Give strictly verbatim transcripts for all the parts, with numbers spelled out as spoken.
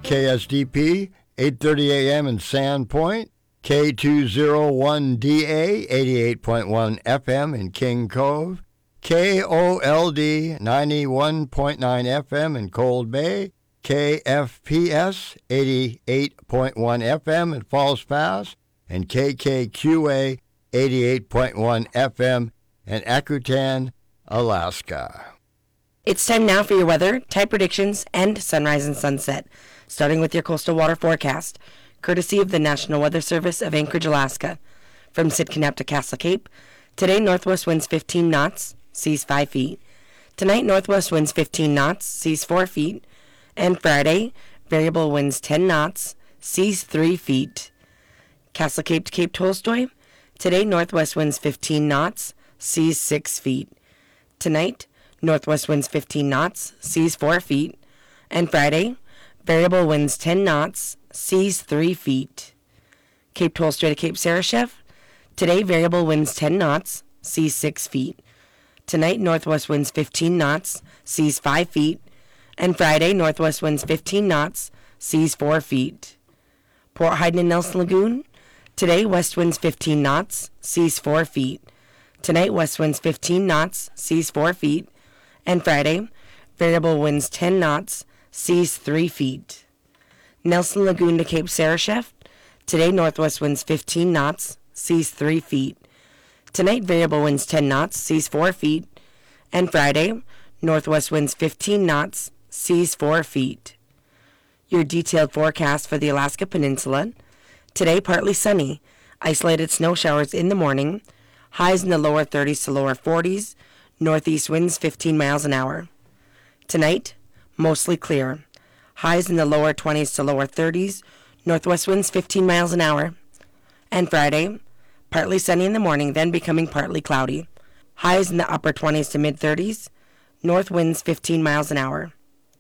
K S D P, eight thirty a.m. in Sandpoint, K two oh one D A, eighty-eight point one F M in King Cove, K O L D, ninety-one point nine F M in Cold Bay, K F P S, eighty-eight point one F M in Falls Pass, and K K Q A, eighty-eight point one F M in Akutan, Alaska. It's time now for your weather, tide predictions, and sunrise and sunset, starting with your coastal water forecast, courtesy of the National Weather Service of Anchorage, Alaska. From Sitka to Castle Cape, today northwest winds fifteen knots, seas five feet. Tonight northwest winds fifteen knots, seas four feet. And Friday, variable winds ten knots, seas three feet. Castle Cape to Cape Tolstoy, today northwest winds fifteen knots, seas six feet. Tonight, northwest winds fifteen knots, seas four feet. And Friday, variable winds ten knots, seas three feet. Cape Tolstoy to Cape Sarashef, today variable winds ten knots, seas six feet. Tonight, northwest winds fifteen knots, seas five feet. And Friday, northwest winds fifteen knots, seas four feet. Port Heiden and Nelson Lagoon, today west winds fifteen knots, seas four feet. Tonight, west winds fifteen knots, seas four feet. And Friday, variable winds ten knots, seas three feet. Nelson Lagoon to Cape Sarashef, today northwest winds fifteen knots, seas three feet. Tonight, variable winds ten knots, seas four feet. And Friday, northwest winds fifteen knots, seas four feet. Your detailed forecast for the Alaska Peninsula. Today, partly sunny. Isolated snow showers in the morning. Highs in the lower thirties to lower forties. Northeast winds fifteen miles an hour. Tonight, mostly clear. Highs in the lower twenties to lower thirties. Northwest winds fifteen miles an hour. And Friday, partly sunny in the morning, then becoming partly cloudy. Highs in the upper twenties to mid thirties. North winds fifteen miles an hour.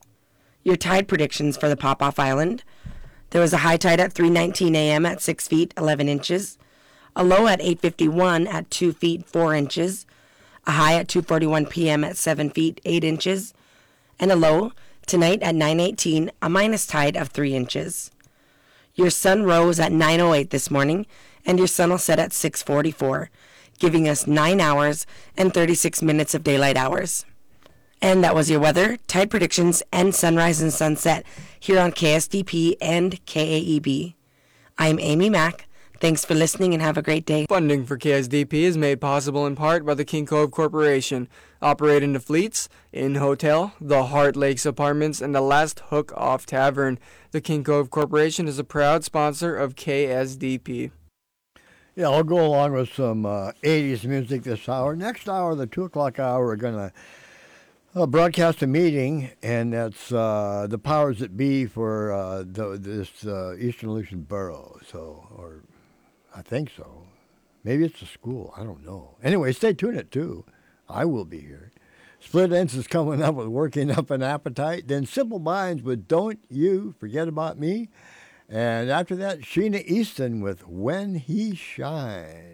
Your tide predictions for the Pop-Off Island. There was a high tide at three nineteen a.m. at six feet, eleven inches. A low at eight fifty-one at two feet, four inches. A high at two forty-one p.m. at seven feet, eight inches. And a low tonight at nine eighteen, a minus tide of three inches. Your sun rose at nine oh eight this morning, and your sun will set at six forty-four, giving us nine hours and thirty-six minutes of daylight hours. And that was your weather, tide predictions, and sunrise and sunset here on K S D P and K A E B. I'm Amy Mack. Thanks for listening and have a great day. Funding for K S D P is made possible in part by the King Cove Corporation, operating the Fleets, Inn Hotel, the Heart Lakes Apartments, and the Last Hook Off Tavern. The King Cove Corporation is a proud sponsor of K S D P. Yeah, I'll go along with some uh, eighties music this hour. Next hour, the two o'clock hour, we're going to uh, broadcast a meeting, and that's uh, the powers that be for uh, the, this uh, Eastern Aleutian Borough. So, or I think so. Maybe it's a school. I don't know. Anyway, stay tuned at two. I will be here. Split Ends is coming up with Working Up an Appetite. Then Simple Minds with Don't You Forget About Me. And after that, Sheena Easton with When He Shines.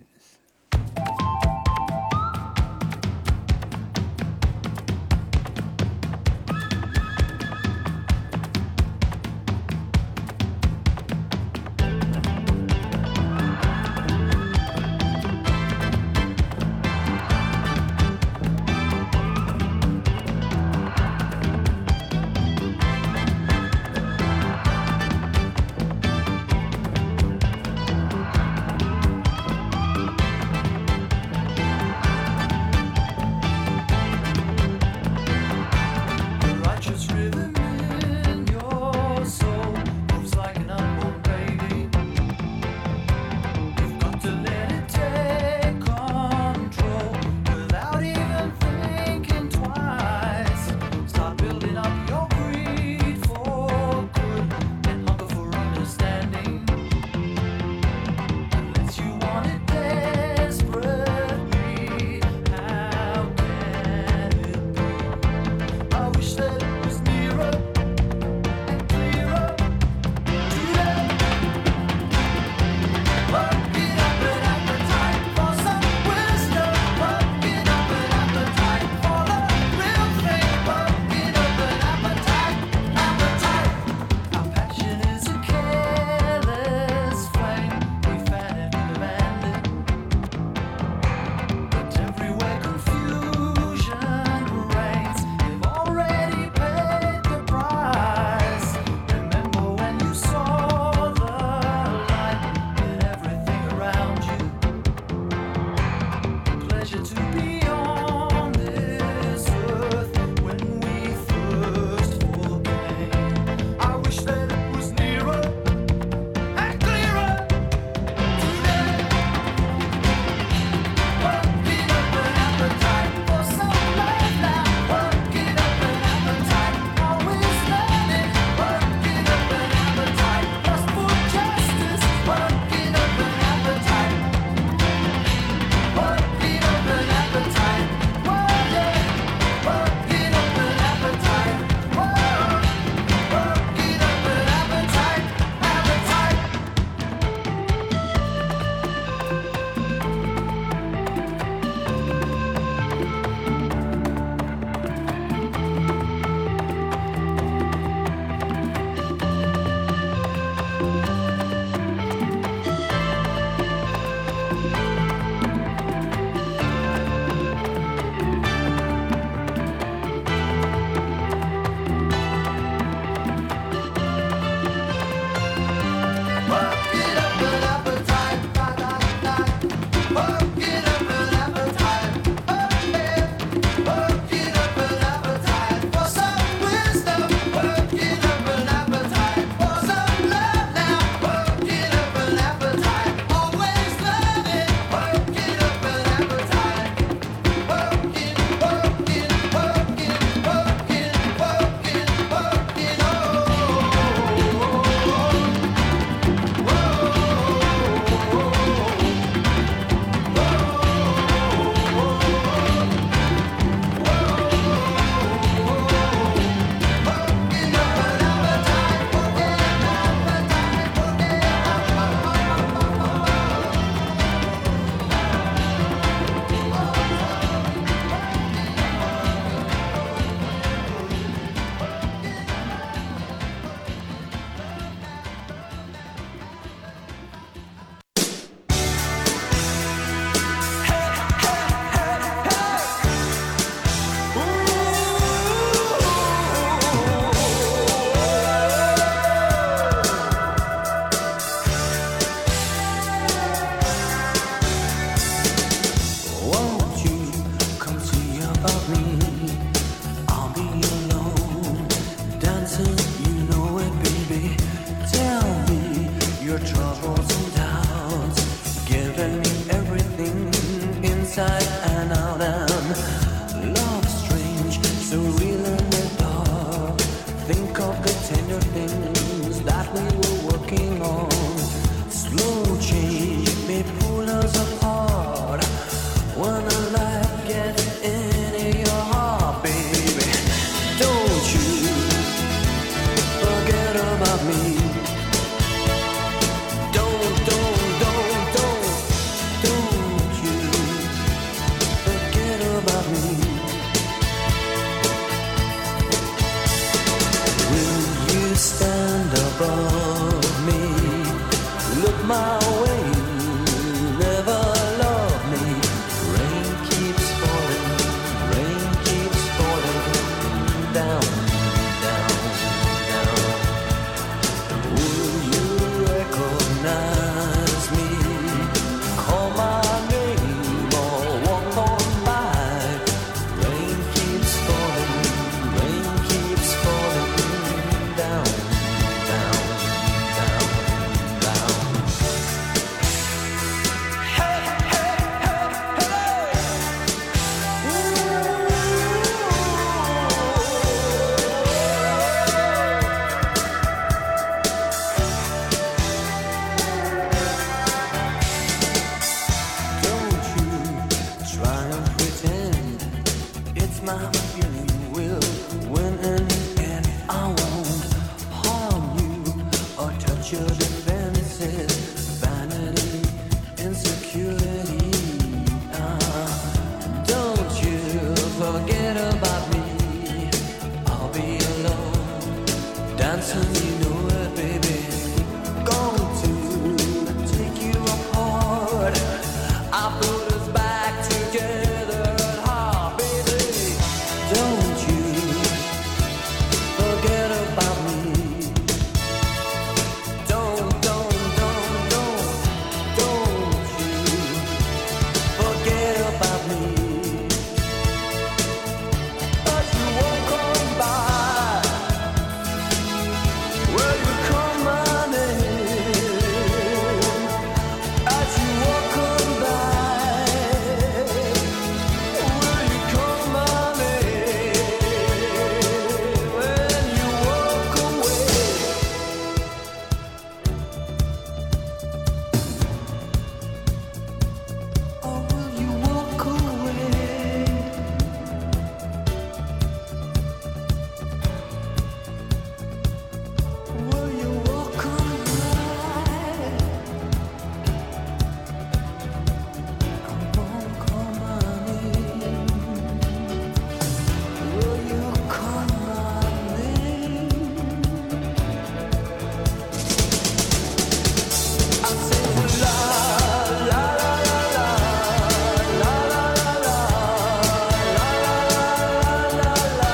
me. Don't, don't, don't, don't, don't you forget about me. Will you stand above me? Look my way, never love me. Rain keeps falling, rain keeps falling down, down, down. Will you recognize me? Call my name or walk on by. Rain keeps falling, rain keeps falling down, down, down, down. Hey, hey, hey, hey. Don't you try and pretend it's my feeling. Will win in the end. I won't harm you or touch your defenses. Vanity, insecurity. Ah, don't you forget about me. I'll be alone, dancing, you know it, baby. Going to take you apart. I put us back together at heart, baby. Don't you forget about me. Don't, don't, don't, don't, don't you forget about me. As you walk on by, will you call my name? As you walk on by, will you call my name? When you walk away, or will you walk away? Will you walk on by? Come on, call my name. Will you call my name? I say la la la la la la la la la la la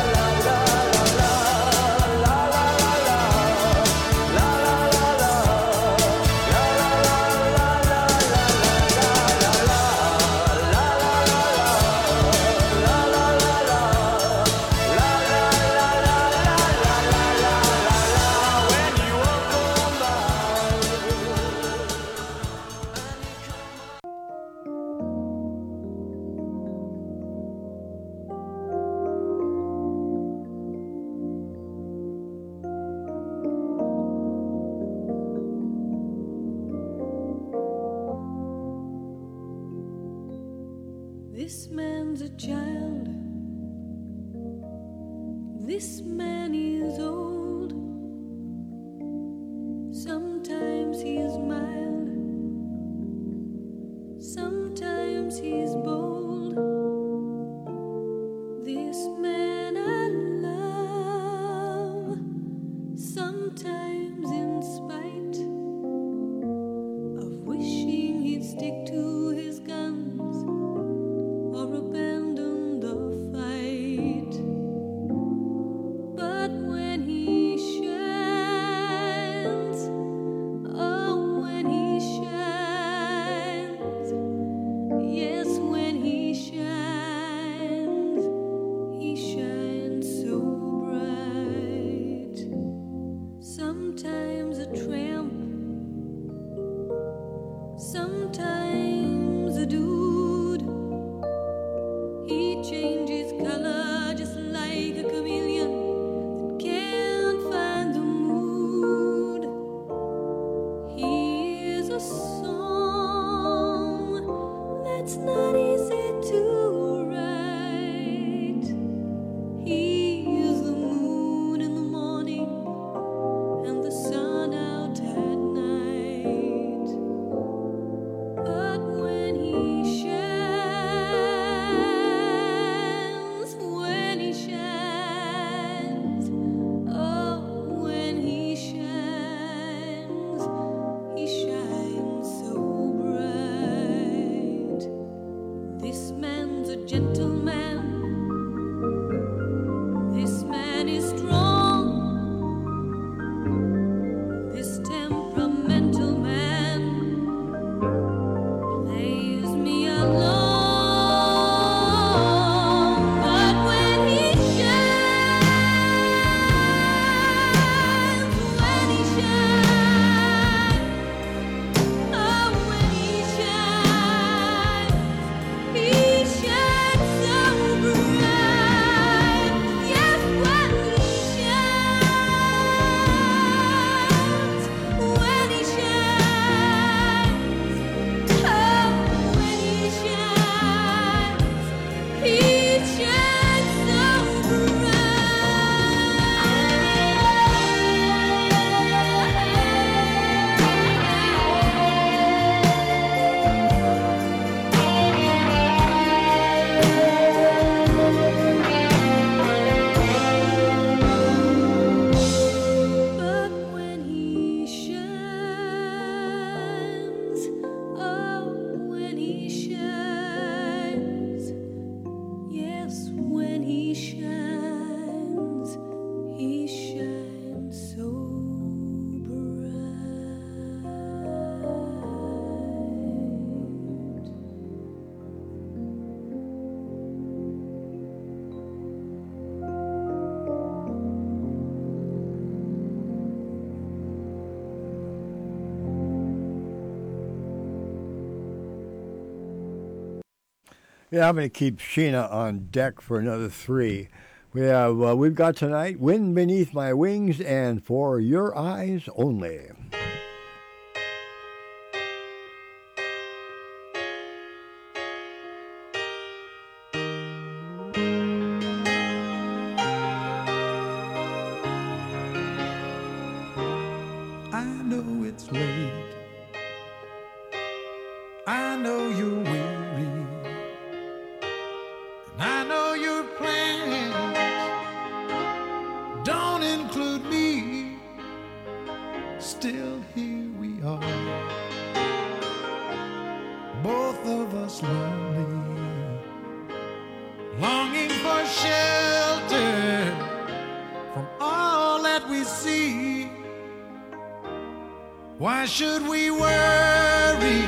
This man's a child. This man is old. Sometimes he is mild. Sometimes he's bold. This man I love. Sometimes in spite of wishing he'd stick to his guns or abandon the fight. But when he shines, oh, when he shines, yes, when he shines, he shines so bright. Sometimes a tramp, sometimes a dude. He changes color just like a chameleon that can't find the mood. He is a song that's not easy to write. He is the moon in the morning and the sun Yeah, I'm going to keep Sheena on deck for another three. We have, uh, we've got tonight Wind Beneath My Wings and For Your Eyes Only. I know it's late. I know you're weary. And I know your plans don't include me. Still, here we are, both of us lonely, longing for shelter from all that we see. Why should we worry?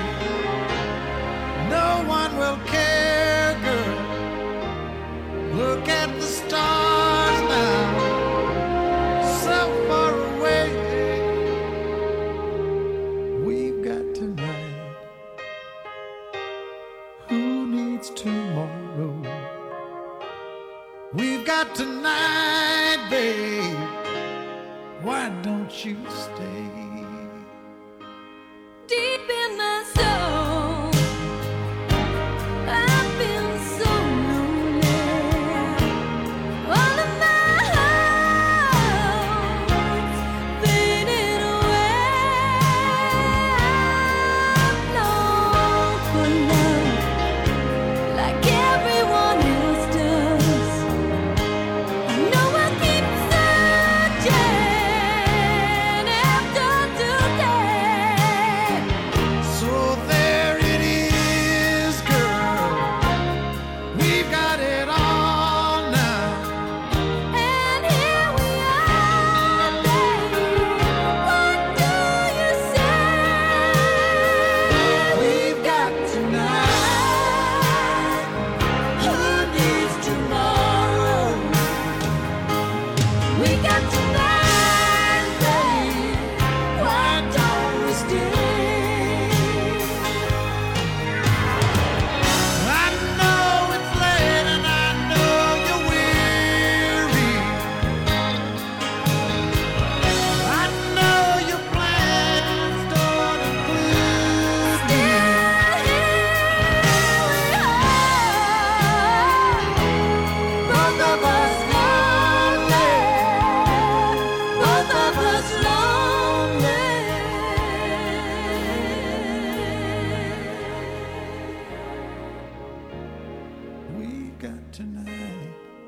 No one will care, girl. Look at the stars now, so far away. We've got tonight. Who needs tomorrow? We've got tonight, babe. Why don't you stay? Deep in my soul, I've been so lonely. All of my hopes faded away. I long for love like everyone else does. I know I keep searching after today. So there it is, girl. We've got it all now. And here we are, babe. What do you say? We've got tonight. Who needs tomorrow? We got tonight, babe. Why don't we stay? I know it's late and I know you're weary. I know your plans don't include me. Both of us lonely. Both of us lonely. We've got tonight.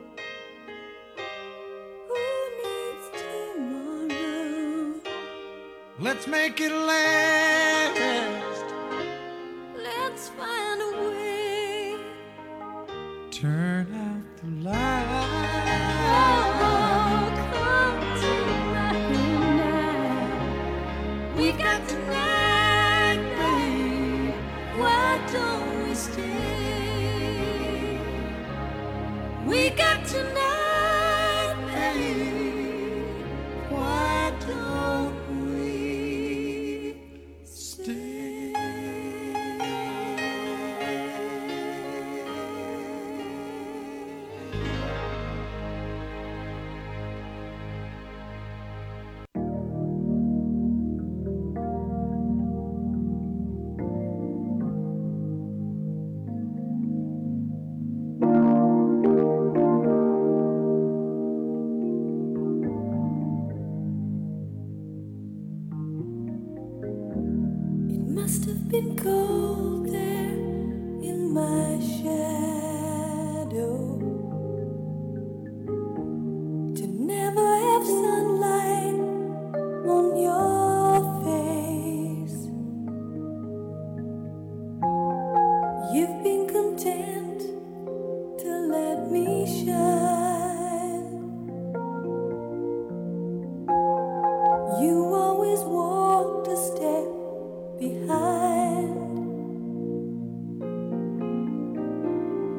Who needs tomorrow? Let's make it last. Let's find a way. Turn out the lights. Oh, come tonight, tonight. We got tonight, babe. Why don't we stay? We got tonight, babe. Why don't we stay? It must have been cold there in my shadow to never have sunlight on your face. You've been content to let me shine. You always walked a step behind.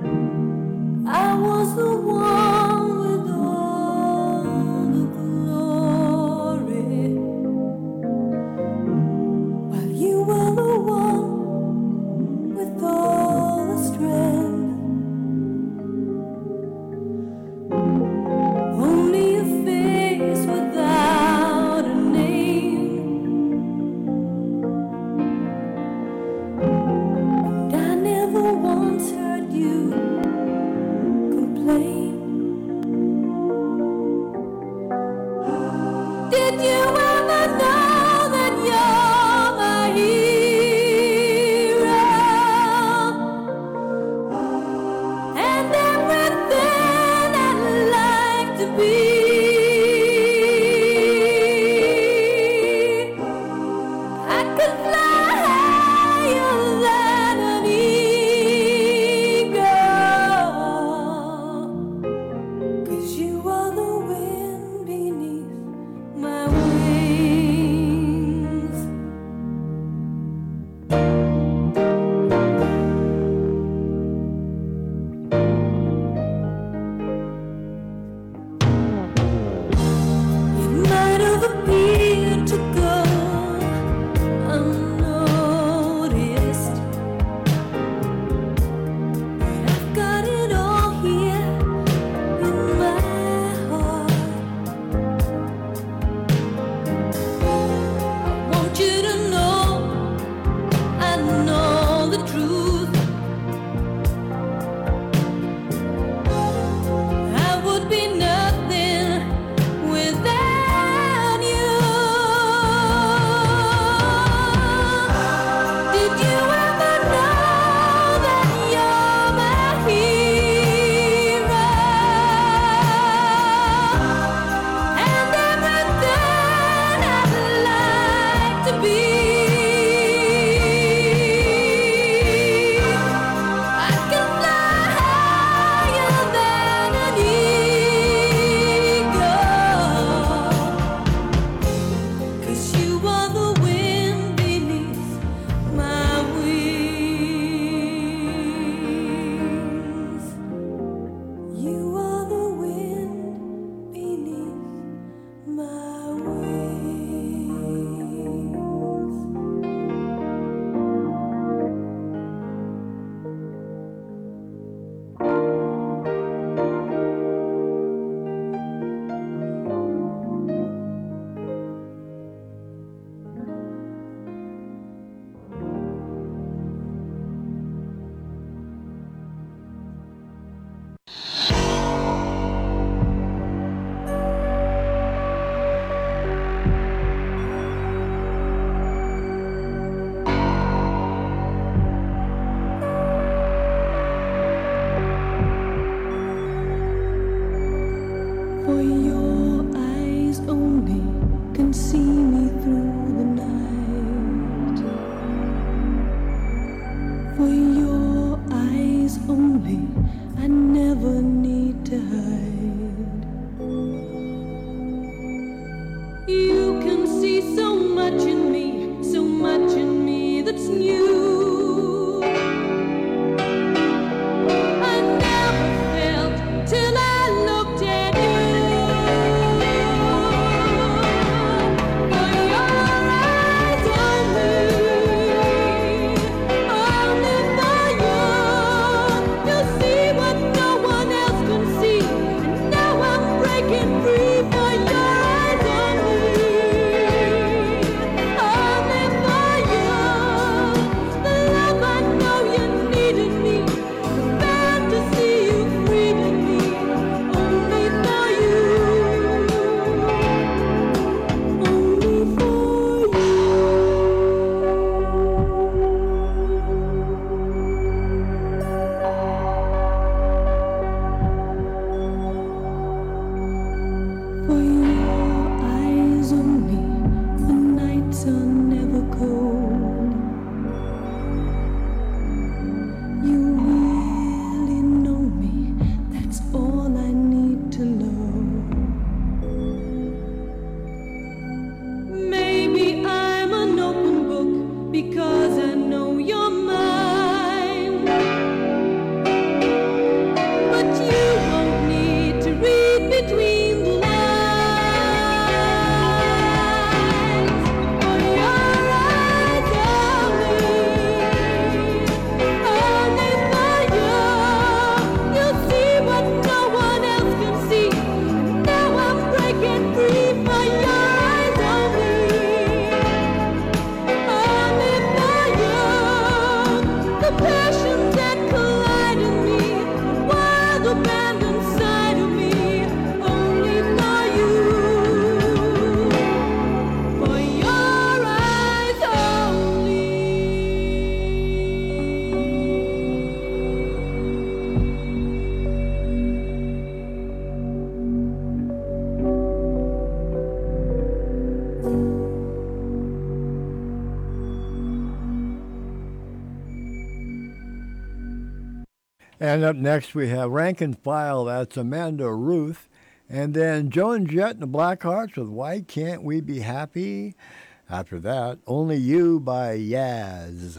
And up next we have Rank and File, that's Amanda Ruth. And then Joan Jett and the Blackhearts with Why Can't We Be Happy? After that, Only You by Yaz.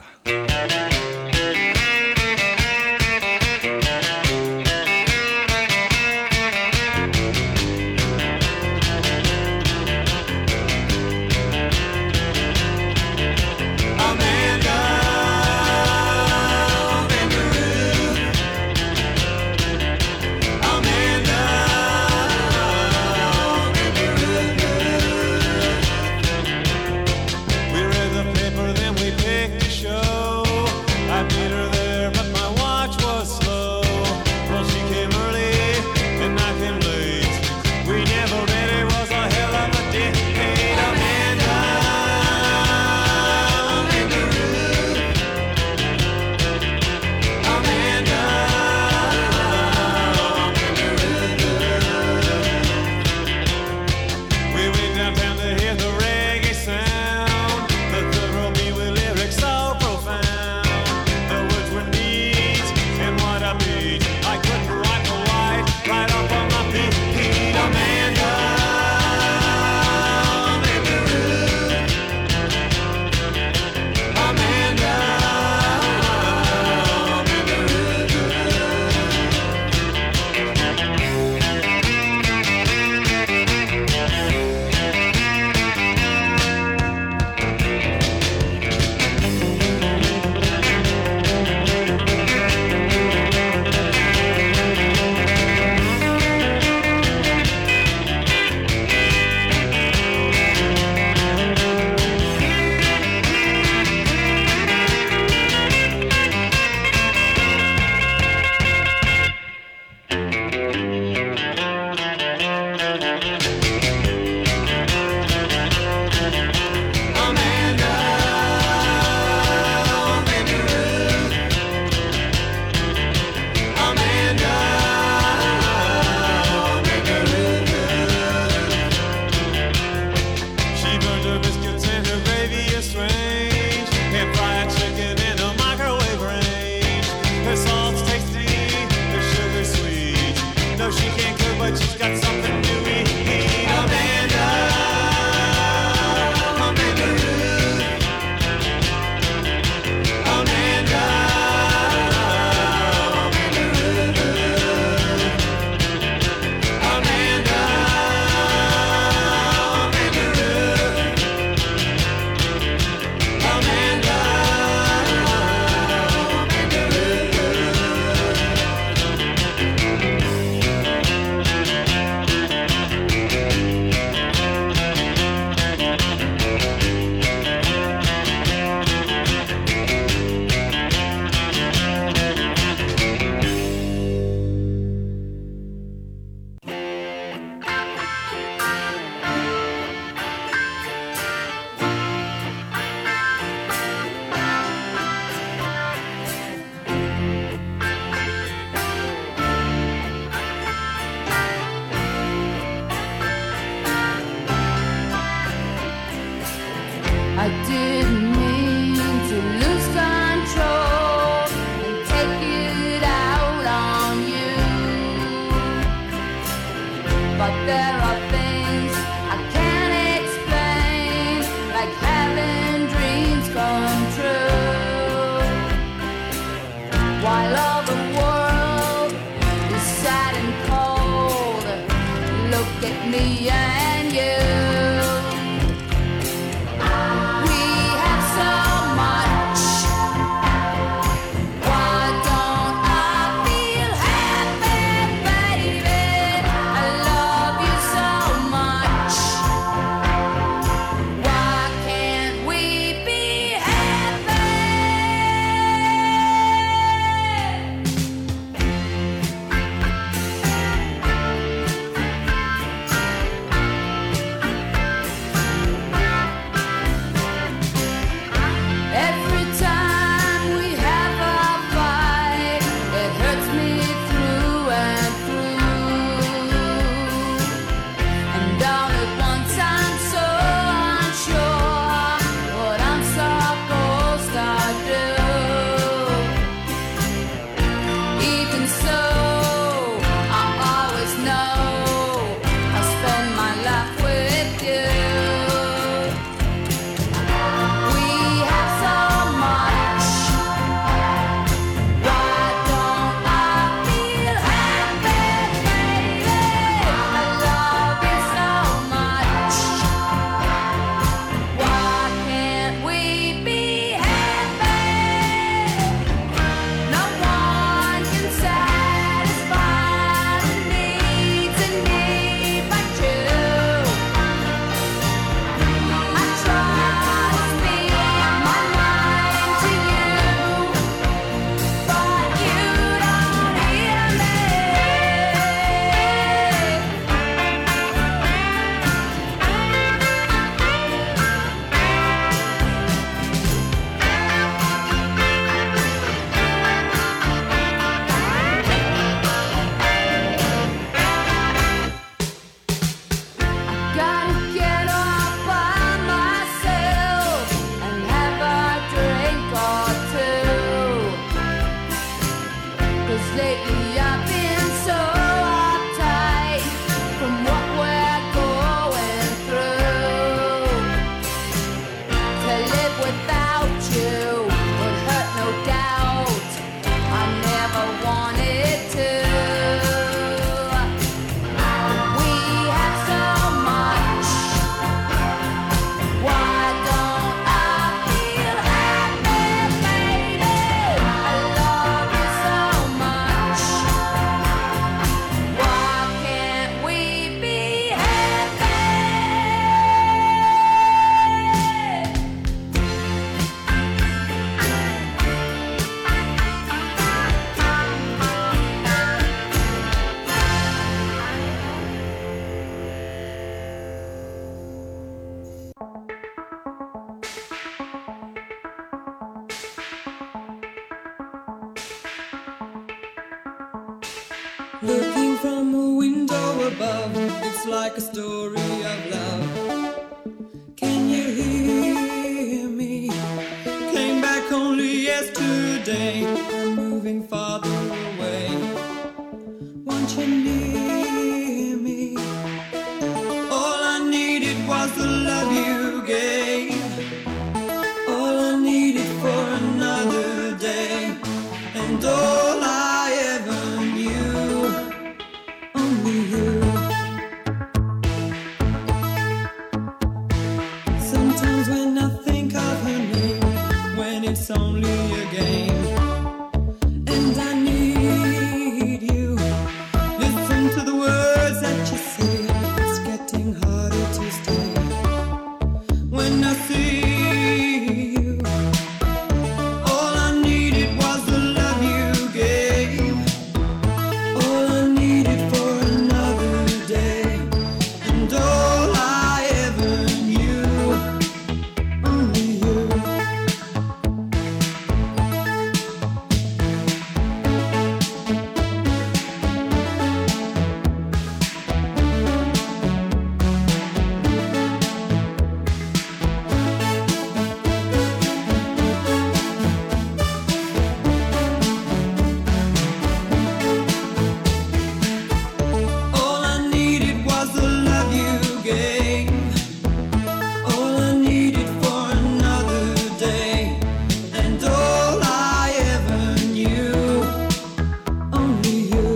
I didn't mean to lose control and take it out on you. But there are things I can't explain, like having dreams come true. While all the world is sad and cold, look at me and you. Looking from a window above, it's like a story of love. Can you hear me? Came back only yesterday. I'm moving farther away. Want you near me? All I needed was the love you gave. All I needed for another day. And all I ever knew, only you. Sometimes when I think of her name, when it's only a game, and I need you, listen to the words that you say. It's getting harder to stay. When I see you, all I needed was the love you gave. All I needed for another day. And all I ever knew, only you. All I needed was the love you gave. All I needed for another day. And all I ever knew, only you.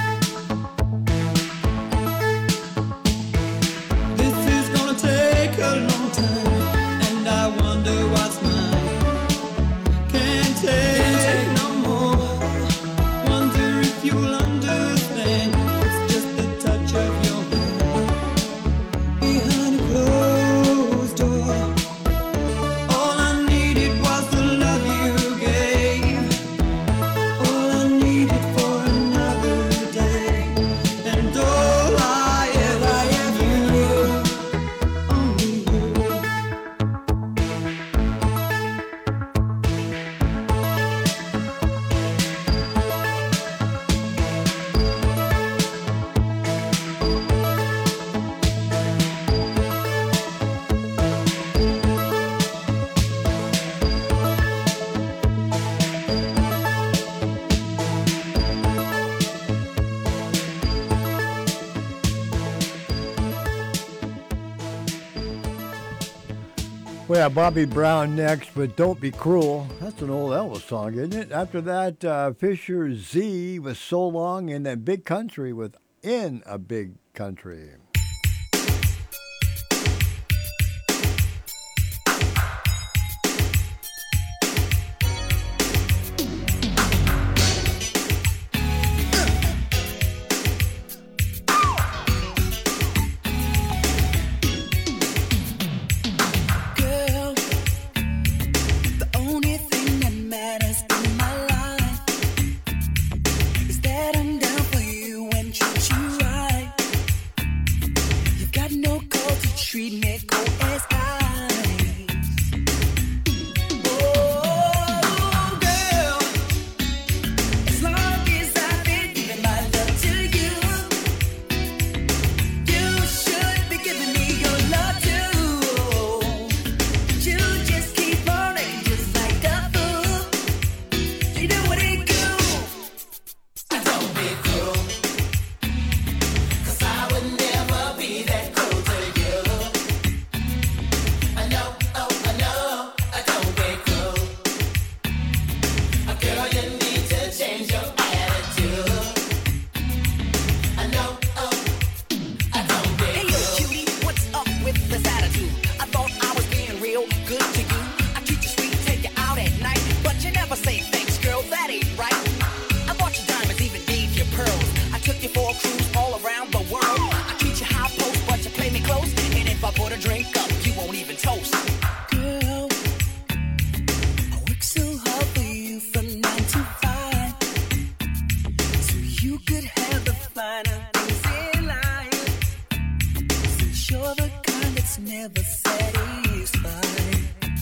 This is gonna take a long time, and I wonder what's mine. Can't take no more. Wonder if you'll understand. It's just the touch of your hand behind a closed door. All I needed was the love you gave. All I needed for another day. And all I ever knew, only you. We have Bobby Brown next with Don't Be Cruel. That's an old Elvis song, isn't it? After that, uh, Fisher Z with So Long, and then Big Country with In a Big Country. Girl, the only thing that matters in my life is that I'm down for you and treat you right. You've got no call to treat me cold as ice. Oh, girl, as long as I've been giving my love to you, you should be giving me your love too. You just keep on acting just like a fool. You know what it do? Don't be cruel, 'cause I would never be that cruel to you. I know, oh, I know, I don't be cruel. A girl, you need to change your attitude. I know, oh, I don't be Hey, yo, cutie, what's up with this attitude? I thought I was being real good to you. I treat you sweet, take you out at night, but you never say thanks, girl, that ain't right. I bought you diamonds, even gave you pearls. I took you for a cruise all around the world. I treat you high post, but you play me close. And if I put a drink up, you won't even toast. Girl, I work so hard for you from nine to five, so you could have the finer things in life. Since you're the kind that's never satisfied.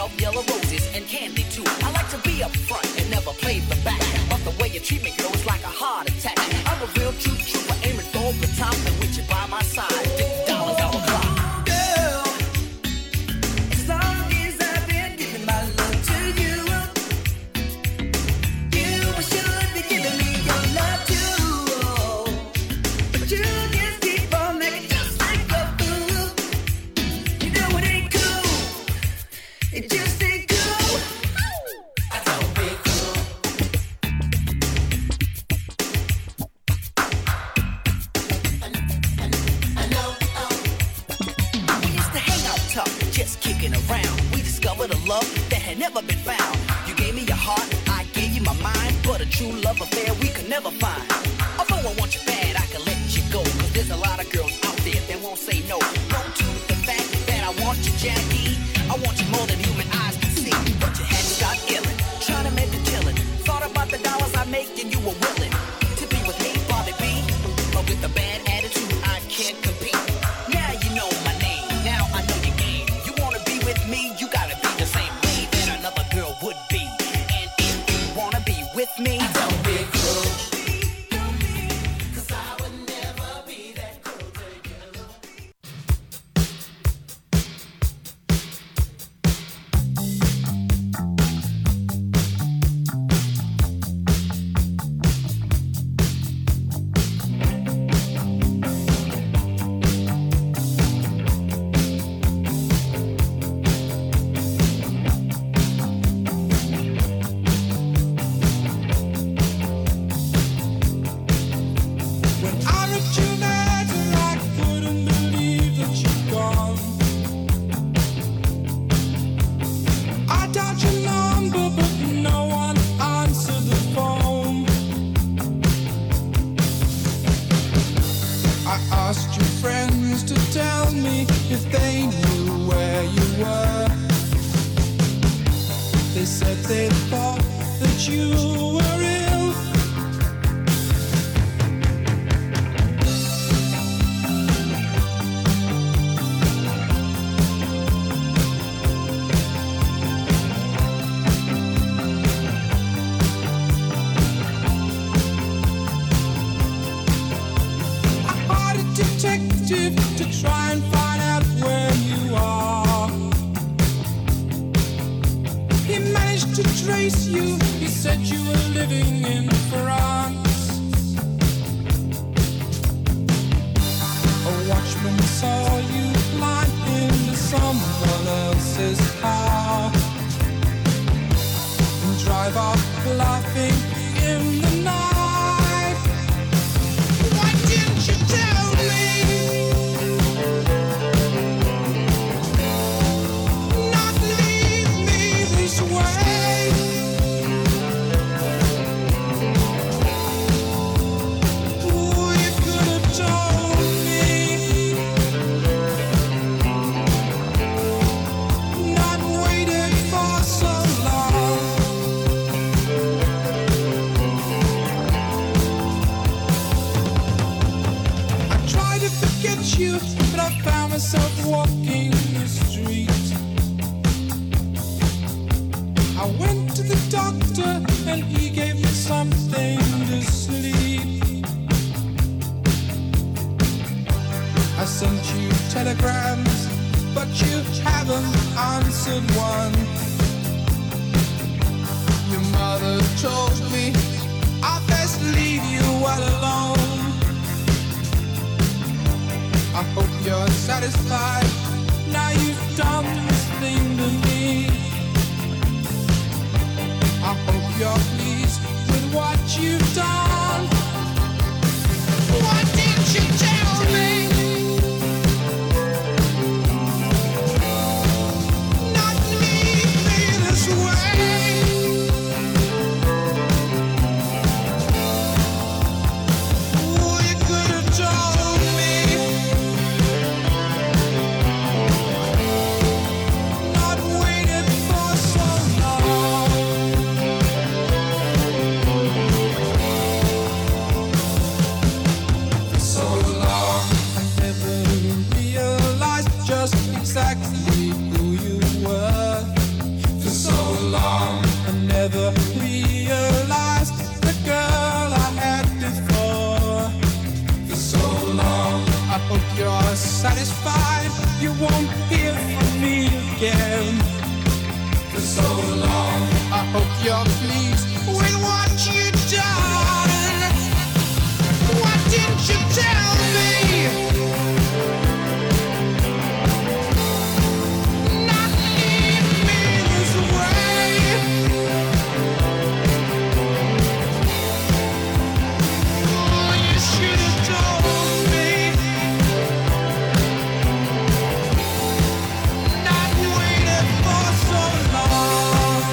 twelve yellow roses and candy too. I like to be up front and never play the back. But the way you treat me, girl, is like a heart attack. I'm a real true trooper, aiming for the top, and with you by my side, fifty dollars out the clock. Girl, as long as I've been giving my love to you, you should be giving me your love too. But you just keep on making just like a fool. You know it ain't cool. It just ain't cool. I don't be cool. I know, oh. We used to hang out tough, just kicking around. We discovered a love that had never been found. You gave me your heart, I gave you my mind, but a true love affair we could never find. Although I want you bad, I can let you go, cause there's a lot of girls out there that won't say no. No to the fact that I want you, Jackie. I want you more than human eyes can see. But you had to stop illin', trying to make a killin'. Thought about the dollars I make and you were willing to be with me, Bobby B. But with a bad attitude, I can't compete. Now you know my name, now I know your game. You wanna be with me, you gotta be the same way that another girl would be. And if you wanna be with me, Don't be cool. 'Cause I would never be that cool to you. When I read your letter, I couldn't believe that you'd gone. I dialed your number, but no one answered the phone. I asked your friends to tell me if they knew where you were. They said they thought that you were ill. I hired a detective to try and find out where you are. He managed to trace you. He said you were living in France. A watchman saw you climb into someone else's car and drive off laughing in the night. Why didn't you tell me? Not leave me this way. Ooh, you could have told me. Not waited for so long. I tried to forget you, but I found myself walking the street. I went to the doctor and he gave me something to sleep. I sent you telegrams, but you haven't answered one. Your mother told me I best leave you all alone. I hope you're satisfied. Now you've done this thing to me. I hope you're pleased with what you've done. Why didn't you tell me? Not leave me this way. Ooh, you could have told me. night you won't hear from me again. For so long, I hope you're pleased with what you done. Why didn't you tell me? Not leave me this way. Oh, you should have told me. Not waited for so long.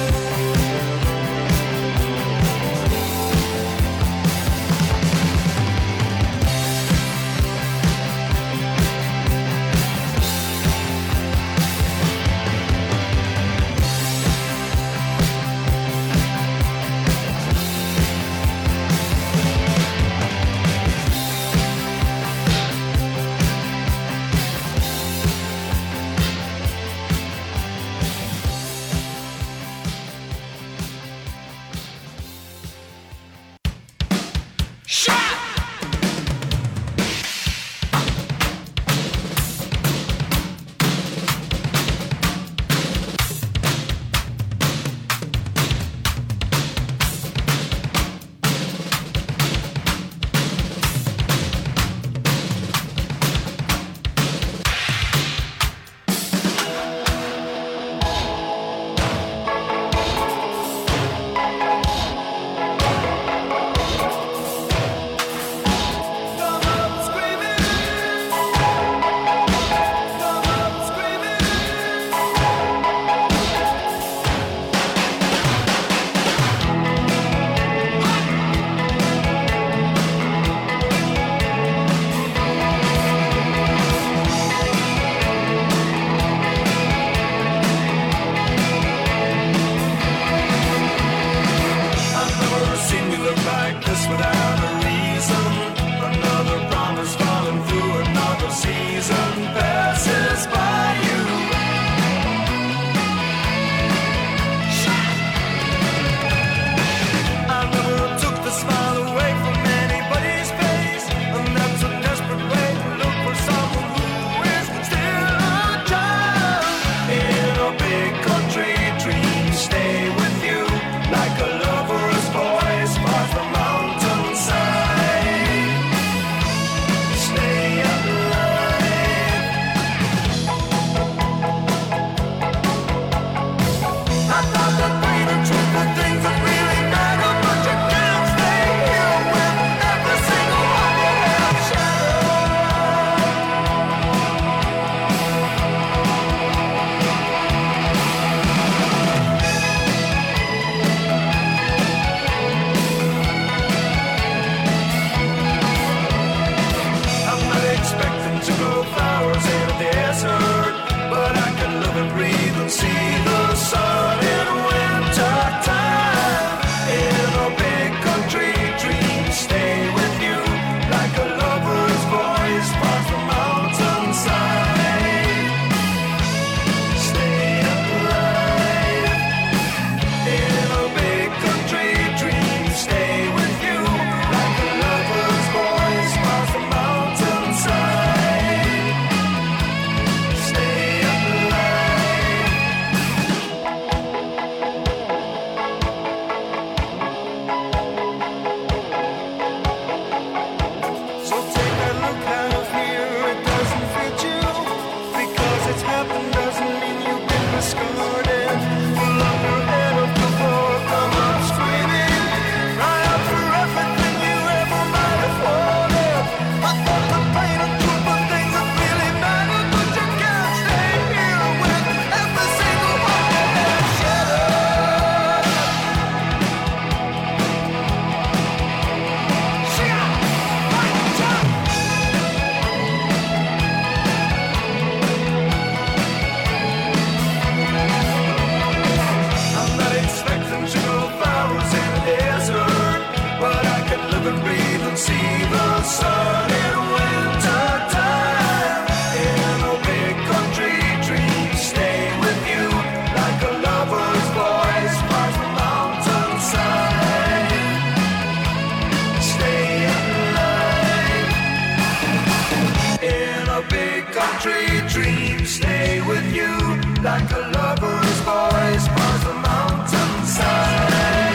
dream stay with you like a lover's voice across the mountainside.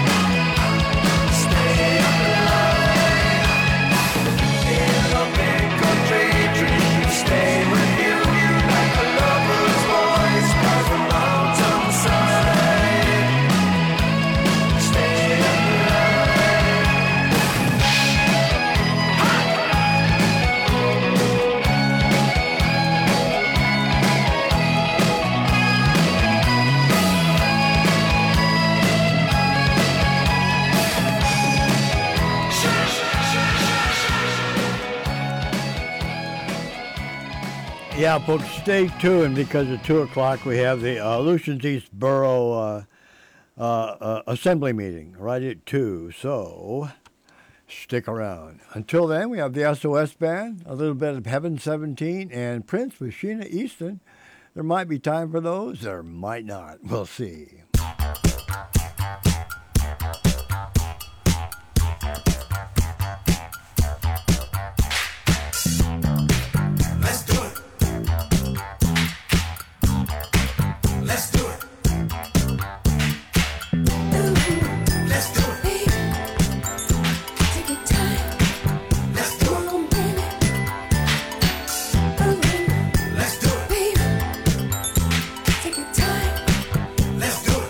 Stay alive in a big country dream stay with you like a lover's voice across the mountainside. Stay Yeah, folks, stay tuned because at two o'clock we have the uh, Lucian's East Borough uh, uh, uh, Assembly meeting right at two. So stick around. Until then, we have the S O S Band, a little bit of Heaven seventeen, and Prince with Sheena Easton. There might be time for those. There might not. We'll see. Let's do it. Let's do it. Let's do it. Take your time. Let's do it. Come on, baby. Let's do it. Baby. Take your time. Let's do it.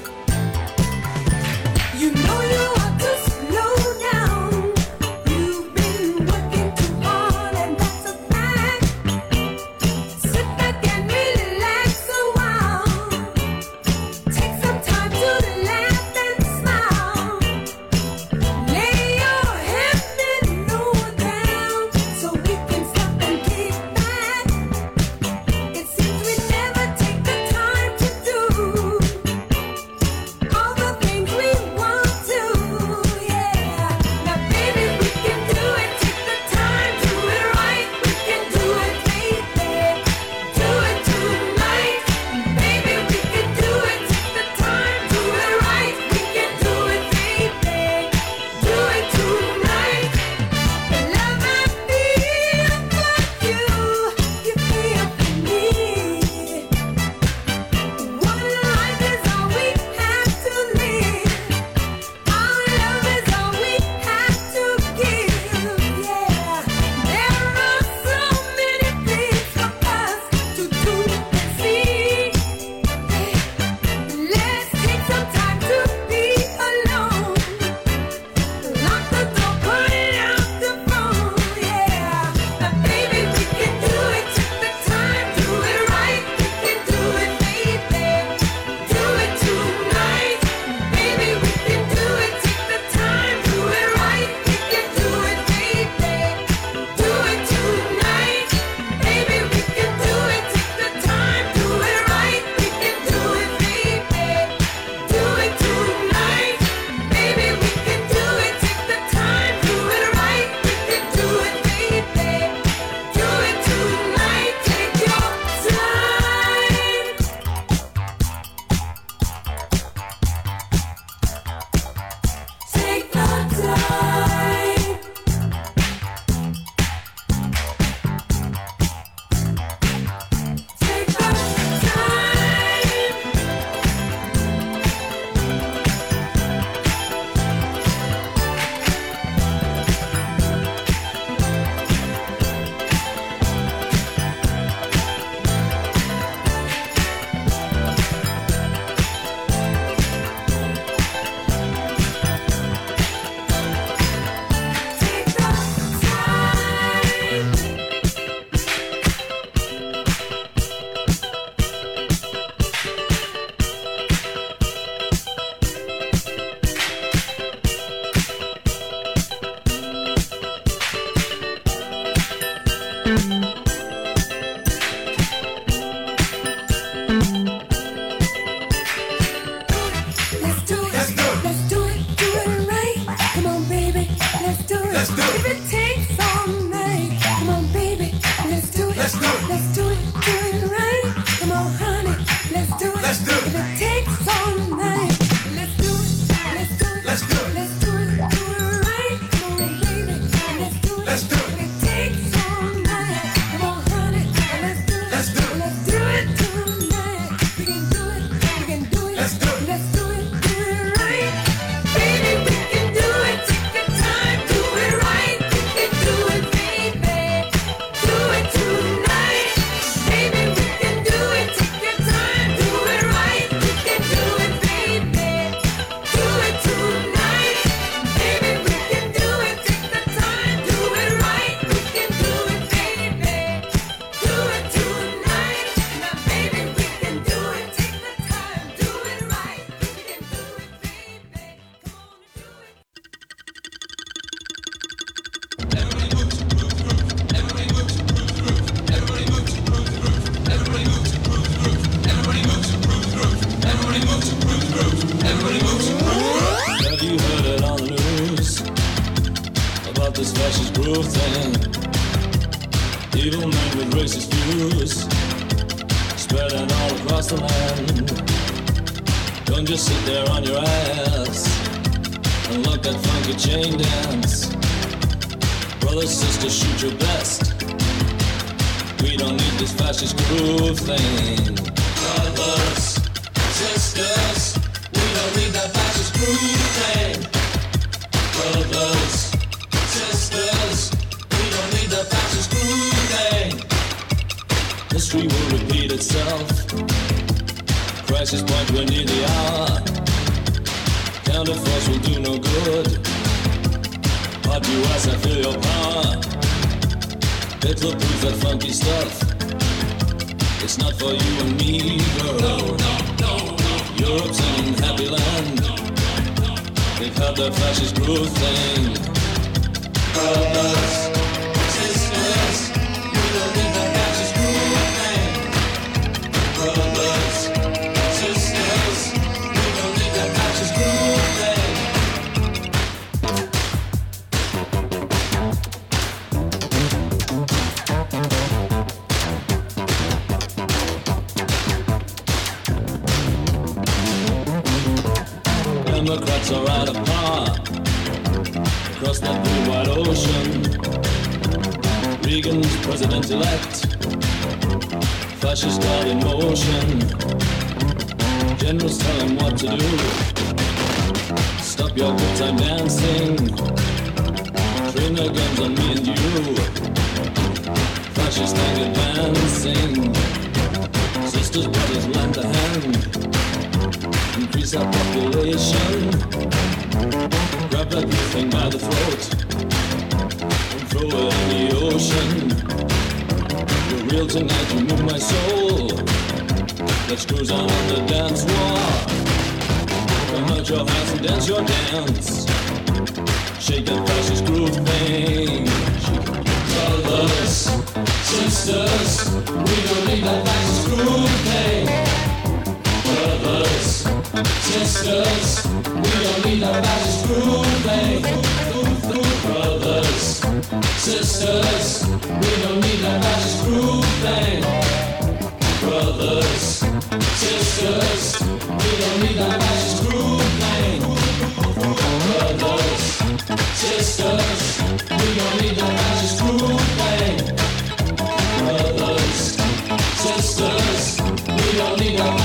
spreading all across the land. Don't just sit there on your ass and look that funky chain dance. Brothers, sisters, shoot your best. We don't need this fascist groove thing. Brothers, sisters, we don't need that fascist groove thing. Brothers, sisters, we don't need that fascist groove thing. History will repeat itself. Crisis point, we're near the hour. Counterforce will do no good. Hot U S, I feel your power. Hitler proves that funky stuff. It's not for you and me, girl. No, no, no, no. Europe's an unhappy land. They've had their fascist groove thing. Brothers, sisters, we don't need that fascist groove thing. Brothers, sisters, we don't need that fascist groove thing. Democrats are out of power across that blue wide ocean. Reagan's president-elect, fascist God in motion. Generals tell him what to do. Stop your good time dancing. Train their guns on me and you. Fascist thing advancing. Sisters, brothers, lend a hand. Increase our population. Grab that blue thing by the throat and throw it in the ocean. You're real tonight, you move my soul. Let's cruise on in the dance floor. Come out your hands and dance your dance. Shake that fascist groove thing. Brothers, sisters, we don't need that fascist groove thing. Brothers, sisters, we don't need a fascist groove thing. Brothers, sisters, we don't need a fascist groove thing. Brothers, sisters, we don't need a fascist groove thing. Brothers, sisters, we don't need a fascist groove thing. Brothers, sisters, we don't need a